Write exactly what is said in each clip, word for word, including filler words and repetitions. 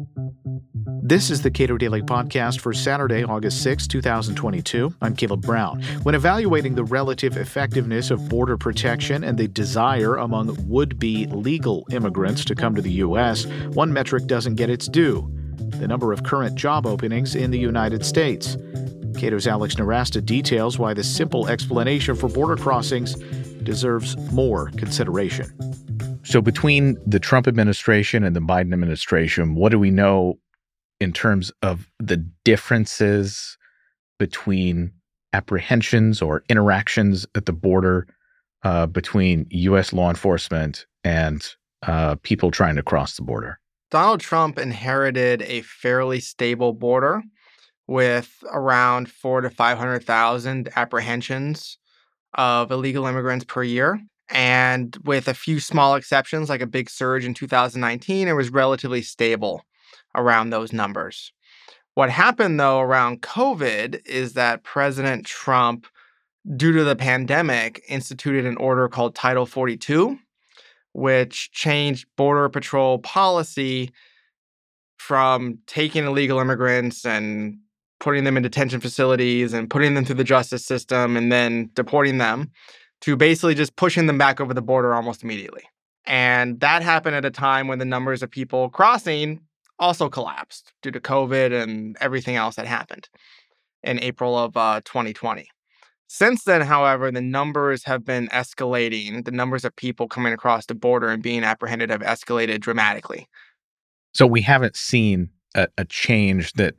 This is the Cato Daily Podcast for Saturday, August sixth, twenty twenty-two. I'm Caleb Brown. When evaluating the relative effectiveness of border protection and the desire among would-be legal immigrants to come to the U S, one metric doesn't get its due: the number of current job openings in the United States. Cato's Alex Nowrasteh details why the simple explanation for border crossings deserves more consideration. So between the Trump administration and the Biden administration, what do we know in terms of the differences between apprehensions or interactions at the border uh, between U S law enforcement and uh, people trying to cross the border? Donald Trump inherited a fairly stable border with around four to five hundred thousand apprehensions of illegal immigrants per year. And with a few small exceptions, like a big surge in two thousand nineteen, it was relatively stable around those numbers. What happened, though, around COVID is that President Trump, due to the pandemic, instituted an order called Title forty-two, which changed Border Patrol policy from taking illegal immigrants and putting them in detention facilities and putting them through the justice system and then deporting them to basically just pushing them back over the border almost immediately. And that happened at a time when the numbers of people crossing also collapsed due to COVID and everything else that happened in April of uh, twenty twenty. Since then, however, the numbers have been escalating. The numbers of people coming across the border and being apprehended have escalated dramatically. So we haven't seen a, a change that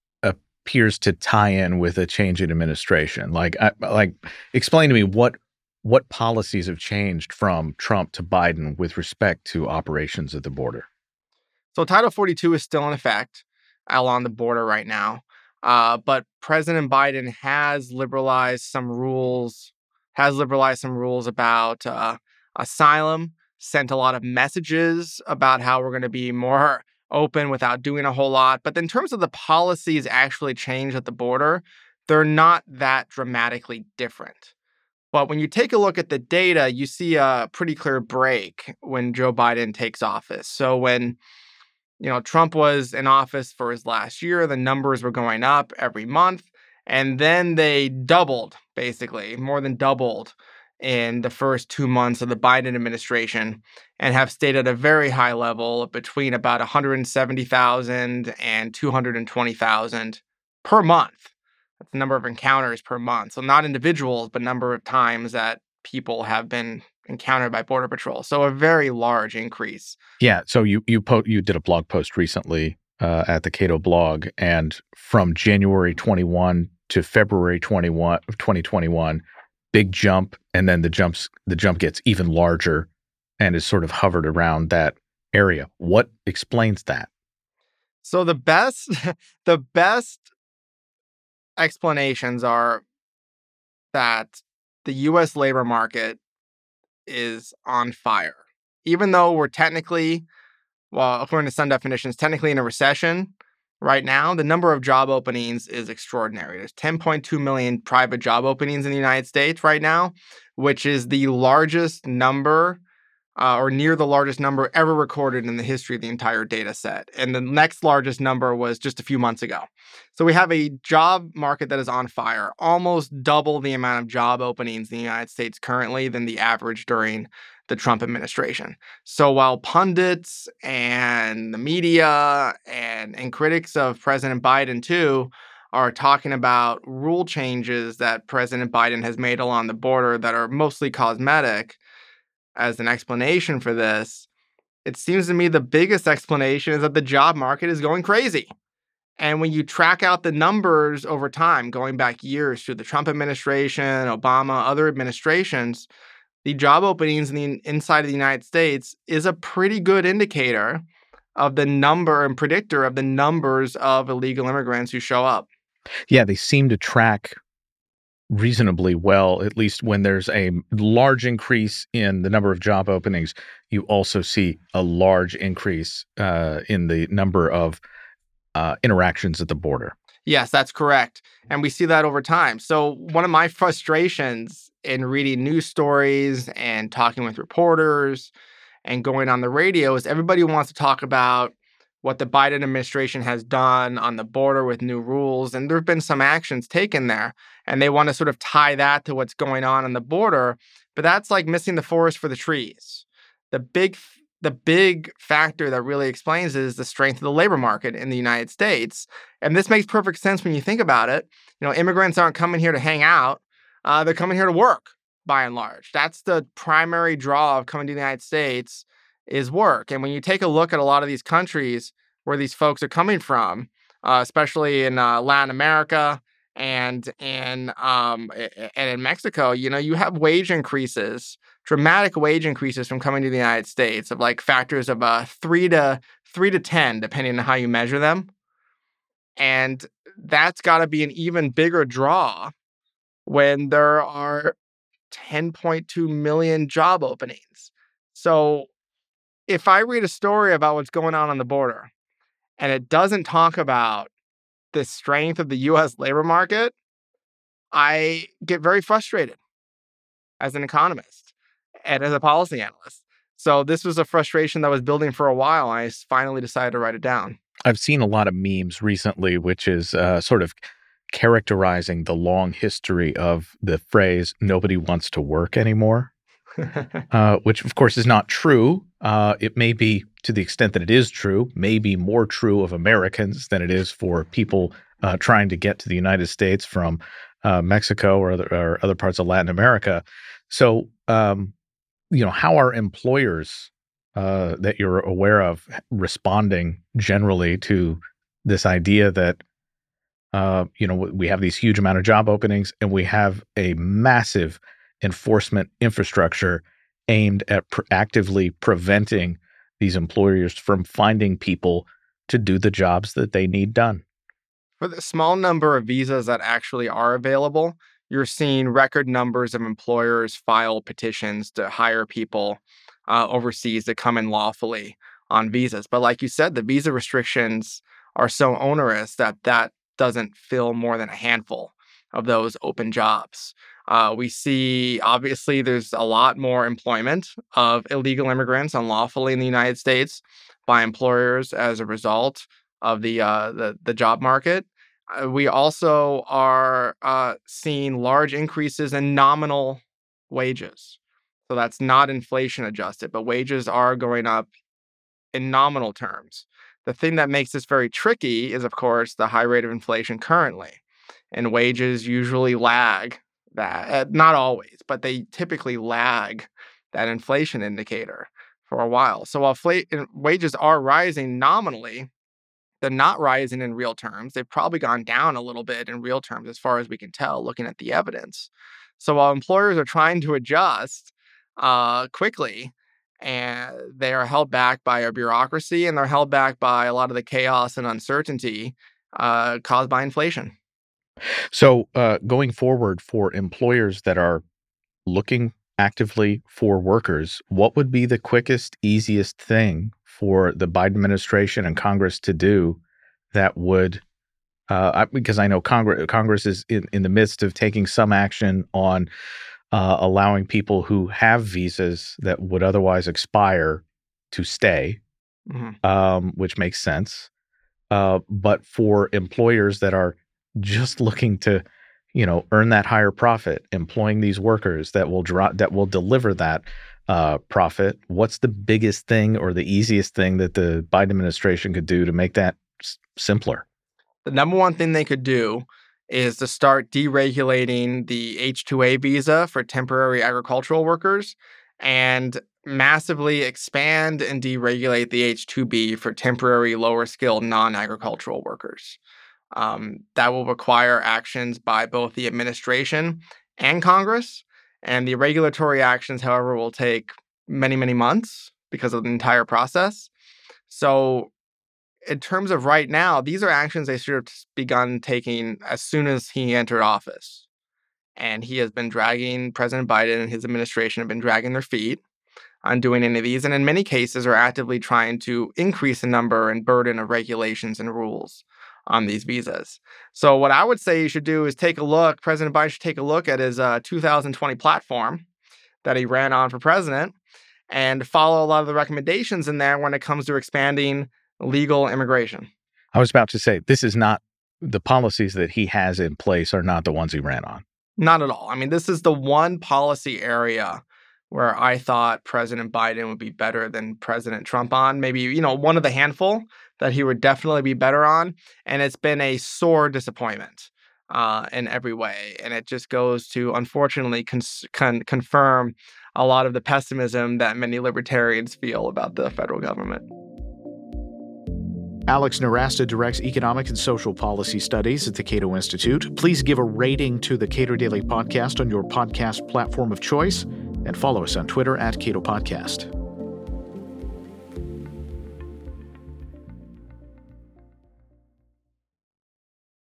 appears to tie in with a change in administration. Like, I, like, explain to me what what policies have changed from Trump to Biden with respect to operations at the border. So Title forty-two is still in effect along the border right now. Uh, but President Biden has liberalized some rules, has liberalized some rules about uh, asylum, sent a lot of messages about how we're going to be more open without doing a whole lot. But in terms of the policies actually changed at the border, they're not that dramatically different. But when you take a look at the data, you see a pretty clear break when Joe Biden takes office. So when You know, Trump was in office for his last year, the numbers were going up every month, and then they doubled, basically, more than doubled in the first two months of the Biden administration and have stayed at a very high level between about one hundred seventy thousand and two hundred twenty thousand per month. That's the number of encounters per month. So not individuals, but number of times that people have been encountered by Border Patrol. So a very large increase. Yeah. So you you po- you did a blog post recently uh, at the Cato blog, and from January twenty-first to February twenty-first of twenty twenty-one, big jump, and then the jumps the jump gets even larger, and is sort of hovered around that area. What explains that? So the best the best explanations are that the U S labor market is on fire. Even though we're technically, well, according to some definitions, technically in a recession right now, the number of job openings is extraordinary. There's ten point two million private job openings in the United States right now, which is the largest number uh, or near the largest number ever recorded in the history of the entire data set. And the next largest number was just a few months ago. So we have a job market that is on fire, almost double the amount of job openings in the United States currently than the average during the Trump administration. So while pundits and the media and, and critics of President Biden too are talking about rule changes that President Biden has made along the border that are mostly cosmetic as an explanation for this, it seems to me the biggest explanation is that the job market is going crazy. And when you track out the numbers over time, going back years through the Trump administration, Obama, other administrations, the job openings in the inside of the United States is a pretty good indicator of the number and predictor of the numbers of illegal immigrants who show up. Yeah, they seem to track reasonably well, at least when there's a large increase in the number of job openings. You also see a large increase uh, in the number of uh, interactions at the border. Yes, that's correct. And we see that over time. So one of my frustrations in reading news stories and talking with reporters and going on the radio is everybody wants to talk about what the Biden administration has done on the border with new rules. And there have been some actions taken there. And they want to sort of tie that to what's going on on the border. But that's like missing the forest for the trees. The big the big factor that really explains is the strength of the labor market in the United States. And this makes perfect sense when you think about it. You know, immigrants aren't coming here to hang out. Uh, they're coming here to work, by and large. That's the primary draw of coming to the United States is work. And when you take a look at a lot of these countries where these folks are coming from, uh, especially in uh, Latin America and in um, and in Mexico, you know, you have wage increases, dramatic wage increases from coming to the United States of like factors of uh, three to three to ten, depending on how you measure them. And that's got to be an even bigger draw when there are ten point two million job openings. So if I read a story about what's going on on the border and it doesn't talk about the strength of the U S labor market, I get very frustrated as an economist and as a policy analyst. So this was a frustration that was building for a while. I finally decided to write it down. I've seen a lot of memes recently, which is uh, sort of characterizing the long history of the phrase, nobody wants to work anymore. uh, which, of course, is not true. Uh, it may be, to the extent that it is true, may be more true of Americans than it is for people uh, trying to get to the United States from uh, Mexico or other, or other parts of Latin America. So, um, you know, how are employers uh, that you're aware of responding generally to this idea that, uh, you know, we have these huge amount of job openings and we have a massive enforcement infrastructure aimed at pr- actively preventing these employers from finding people to do the jobs that they need done? For the small number of visas that actually are available, you're seeing record numbers of employers file petitions to hire people uh, overseas to come in lawfully on visas. But like you said, the visa restrictions are so onerous that that doesn't fill more than a handful of those open jobs. Uh, we see, obviously, there's a lot more employment of illegal immigrants unlawfully in the United States by employers as a result of the uh, the, the job market. Uh, we also are uh, seeing large increases in nominal wages. So that's not inflation adjusted, but wages are going up in nominal terms. The thing that makes this very tricky is, of course, the high rate of inflation currently. And wages usually lag that, uh, not always, but they typically lag that inflation indicator for a while. So while fla- wages are rising nominally, they're not rising in real terms. They've probably gone down a little bit in real terms as far as we can tell, looking at the evidence. So while employers are trying to adjust uh, quickly, and they are held back by our bureaucracy and they're held back by a lot of the chaos and uncertainty uh, caused by inflation. So uh, going forward for employers that are looking actively for workers, what would be the quickest, easiest thing for the Biden administration and Congress to do that would, uh, I, because I know Congress, Congress is in, in the midst of taking some action on uh, allowing people who have visas that would otherwise expire to stay, mm-hmm. um, which makes sense. Uh, but for employers that are just looking to, you know, earn that higher profit, employing these workers that will draw, that will deliver that uh, profit, what's the biggest thing or the easiest thing that the Biden administration could do to make that s- simpler? The number one thing they could do is to start deregulating the H two A visa for temporary agricultural workers and massively expand and deregulate the H two B for temporary lower skilled non-agricultural workers. Um, that will require actions by both the administration and Congress. And the regulatory actions, however, will take many, many months because of the entire process. So in terms of right now, these are actions they should have begun taking as soon as he entered office. And he has been dragging, President Biden and his administration have been dragging their feet on doing any of these. And in many cases are actively trying to increase the number and burden of regulations and rules on these visas. So what I would say you should do is take a look, President Biden should take a look at his uh, two thousand twenty platform that he ran on for president and follow a lot of the recommendations in there when it comes to expanding legal immigration. I was about to say, this is not the policies that he has in place are not the ones he ran on. Not at all. I mean, this is the one policy area where I thought President Biden would be better than President Trump on. Maybe, you know, one of the handful that he would definitely be better on. And it's been a sore disappointment uh, in every way. And it just goes to, unfortunately, cons- con- confirm a lot of the pessimism that many libertarians feel about the federal government. Alex Nowrasteh directs economic and social policy studies at the Cato Institute. Please give a rating to the Cato Daily Podcast on your podcast platform of choice and follow us on Twitter at Cato Podcast.